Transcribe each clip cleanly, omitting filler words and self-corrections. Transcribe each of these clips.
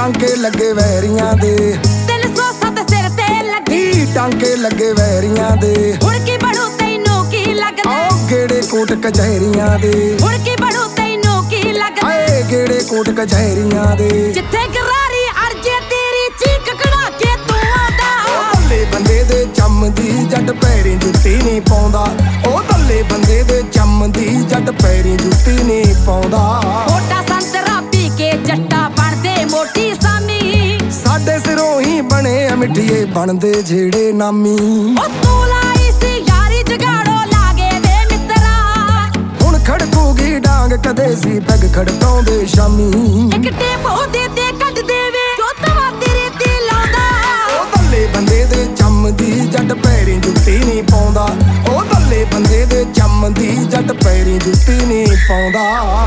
ਟਾਂਕੇ ਲੱਗੇ ਵੈਰੀਆਂ ਦੇ 307 ਸਿਰ ਤੇ ਲੱਗੀ ਟਾਂਕੇ ਲੱਗੇ ਵੈਰੀਆਂ ਦੇ ਹੁਣ ਕੀ ਬਣੂ ਤੈਨੂੰ ਕੀ ਲੱਗਦਾ ਗੇੜੇ ਕੋਟ ਕਚਹਿਰੀਆਂ ਦੇ ਹੁਣ ਕੀ ਬਣੂ ਤੈਨੂੰ ਕੀ ਲੱਗਦਾ ਏ ਗੇੜੇ ਕੋਟ ਕਚਹਿਰੀਆਂ ਦੇ ਜਿੱਥੇ ਗਰਾਰੀ ਅਰਜੇ ਤੇਰੀ ਚੀਕ ਕਢਾ ਕੇ ਤੂੰ ਆਉਂਦਾ ਦੱਲੇ ਬੰਦੇ ਦੇ ਚੰਮਦੀ ਜੱਟ ਪੈਰੀਂ ਜੁੱਤੀ ਨਹੀਂ ਪਾਉਂਦਾ ਉਹ ਦੱਲੇ ਬੰਦੇ ਦੇ ਚੰਮਦੀ ਜੱਟ ਪੈਰੀਂ ਜੁੱਤੀ ਨਹੀਂ ਪਾਉਂਦਾ ਮੋਟਾ ਸੰਤਰਾ ਪੀ ਕੇ ਜੱਟਾ ਬਣਦੇ ਮੋਟੀ ਸਾਮੀ ਸਾਡੇ ਸਿਰੋਂ ਹੀ ਬਣੇ ਮਿੱਠੀਏ ਬਣਦੇ ਜਿਹੜੇ ਨਾਮੀ ਉਹ ਤੂੰ ਲਾਈ ਸੀ ਯਾਰੀ ਜਗਾੜੋ ਲਾਗੇ ਵੇ ਮਿੱਤਰਾ ਹੁਣ ਖੜਕੂਗੀ ਡਾਂਗ ਕਦੇ ਸੀ ਪੈਗ ਖੜਕਾਉਂਦੇ ਸ਼ਾਮੀ ਇੱਕ ਟੇਪੋ ਦੇ ਕੱਢ ਦੇਵੇ ਚੋਤਵਾ ਤੇਰੇ ਤੇ ਲਾਉਂਦਾ ਉਹ ਦੱਲੇ ਬੰਦੇ ਦੇ ਚੰਮਦੀ ਜੱਟ ਪੈਰੀਂ ਜੁੱਤੀ ਨਹੀਂ ਪਾਉਂਦਾ ਉਹ ਦੱਲੇ ਬੰਦੇ ਦੇ ਚੰਮਦੀ ਜੱਟ ਪੈਰੀਂ ਜੁੱਤੀ ਨਹੀਂ ਪਾਉਂਦਾ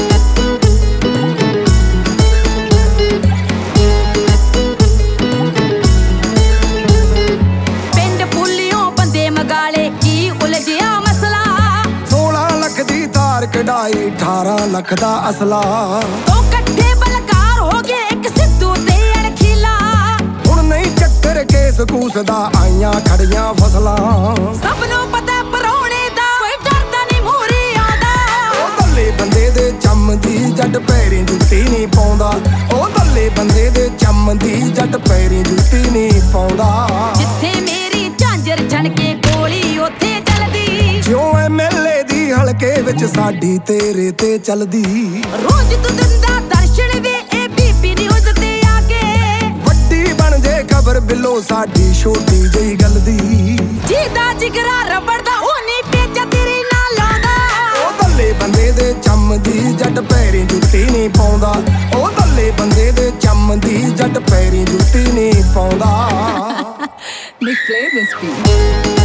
ਪਿੰਡ ਪੁੱਲਿਓ ਬੰਦੇ ਮਗਾਲੇ ਕੀ ਉਲਝਿਆ ਮਸਲਾ 16 ਲੱਖ ਦੀ ਤਾਰ ਕਢਾਈ 18 ਲੱਖ ਦਾ ਅਸਲਾ ਉਹ ਇਕੱਠੇ ਬਲਕਾਰ ਹੋ ਗਏ ਇੱਕ ਸਿੱਧੂ ਤੇ ਅਣਖੀਲਾ ਹੁਣ ਨਹੀਂ ਚੱਕਰ ਕੇਸ ਕੂਸ ਦਾ ਆਈਆਂ ਖੜੀਆਂ ਫਸਲਾਂ ਸਭ ਨੂੰ ਪਤਾ ਪਰੌਣੇ ਦਾ ਕੋਈ ਡਰਦਾ ਨਹੀਂ ਮੂਹਰੇ ਆਉਂਦਾ ਉਹ ਦੱਲੇ ਬੰਦੇ ਦੇ ਚੰਮਦੀ ਜੱਟ ਪੈਰੀਂ ਜੁੱਤੀ ਨਹੀਂ ਪਾਉਂਦਾ ਉਹ ਦੱਲੇ ਬੰਦੇ ਦੇ ਚੰਮਦੀ ਜੱਟ ਪੈਰੀਂ ਜੁੱਤੀ ਨਹੀਂ ਪਾਉਂਦਾ ਜਿੱਥੇ ਮੇਰੀ ਝਾਂਜਰ ਛਣਕੇ ਗੋਲੀ ਉੱਥੇ ਚੱਲਦੀ ਜਿਉਂ ਐਮਐਲਏ ਦੀ ਹਲਕੇ ਵਿੱਚ ਸਾਡੀ ਤੇਰੇ ਤੇ ਚੱਲਦੀ ਰੋਜ਼ ਤੂੰ ਦਿੰਦਾ ਦਰਸ਼ਨ ਵੇ ਇਹ ਬੀਬੀ ਨਿਊਜ਼ ਤੇ ਆ ਕੇ ਵੱਡੀ ਬਣ ਜੇ ਖਬਰ ਬਿੱਲੋ ਸਾਡੀ ਛੋਟੀ ਜਿਹੀ ਗੱਲ ਦੀ ਜਿਹਦਾ ਜਿਗਰਾ ਰਬੜ ਦਾ ਉਹ ਨਹੀਂ ਪੇਚਾ ਤੇਰੇ ਨਾਲ ਲਾਉਂਦਾ ਉਹ ਦੱਲੇ ਬੰਦੇ ਦੇ ਚੰਮਦੀ ਜੱਟ ਪੈਰੀਂ ਜੁੱਤੀ ਨਹੀਂ ਪਾਉਂਦਾ ਉਹ ਦੱਲੇ ਬੰਦੇ ਦੇ ਚੰਮਦੀ ਜੱਟ ਪੈਰੀਂ ਜੁੱਤੀ ਨਹੀਂ ਪਾਉਂਦਾ Nick play this beat.